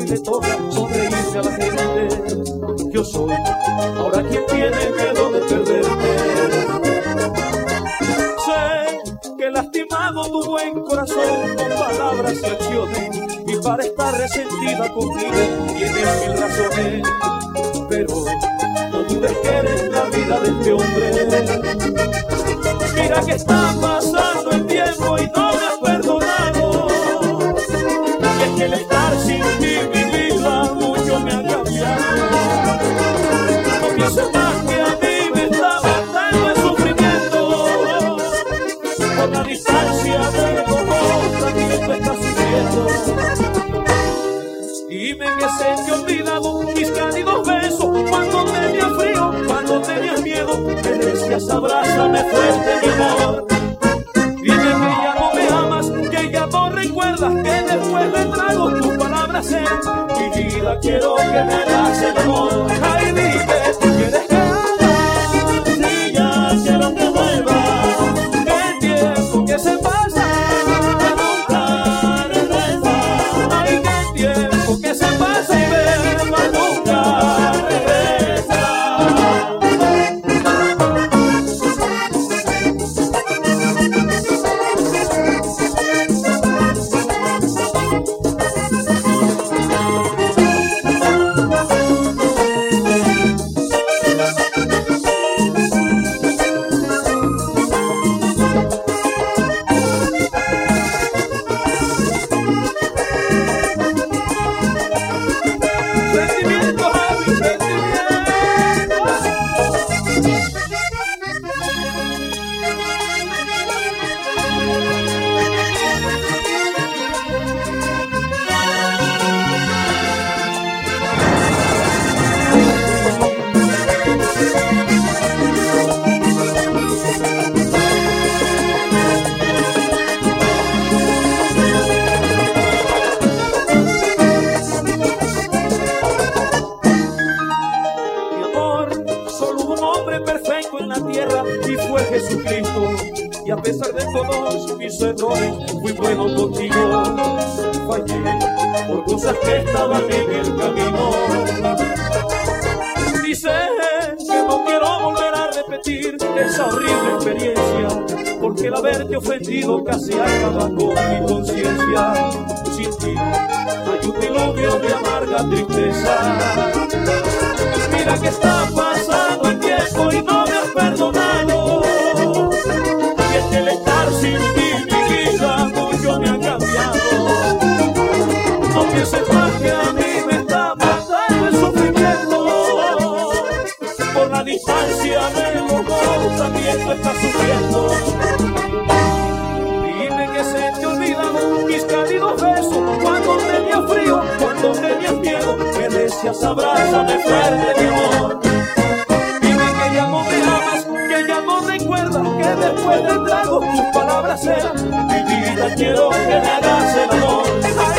le toca sonreírse a la gente. Yo soy ahora quien tiene miedo de perderte. Sé que he lastimado tu buen corazón con palabras y acciones, y para estar resentida conmigo tienes mil razones, pero no dudes que eres la vida de este hombre. Mira que está pasando el tiempo y no me has perdonado, y es que el estar sin ti mi vida mucho me ha cambiado. No pienses más que a mí me está matando el sufrimiento, por la distancia de los dos también tú estás sufriendo. Dime que se te ha olvidado mis cálidos besos, cuando tenía frío, cuando tenías miedo, me decías abrázame fuerte mi amor. Dime que ya no me amas, que ya no recuerdas, que después de trago tus palabras sean mi vida, quiero que me hagas el amor. Ay, dime, ¿quieres que haga? Y ya quiero que vuelva, que el tiempo que se pasa nunca regresa. Ay, que el tiempo que se pasa y verba nunca regresa. Y a pesar de todos mis errores, fui bueno contigo. Fallé por cosas que estaban en el camino. Y sé que no quiero volver a repetir esa horrible experiencia, porque el haberte ofendido casi acaba con mi conciencia. Sin ti hay un diluvio de amarga tristeza. Mira que está pasando el tiempo y no me has perdonado, y es que el estar sin ti mi vida mucho me ha cambiado. No pienses más que a mí me está matando el sufrimiento, por la distancia de los dos también tú estás sufriendo. Dime que se te olvidan mis cálidos besos, cuando tenía frío, cuando tenías miedo, me decías abrázame fuerte mi amor. Dime que ya no me amas, que ya no recuerdas, que después del trago tus palabras eran mi vida, quiero que me hagas el amor. Ay,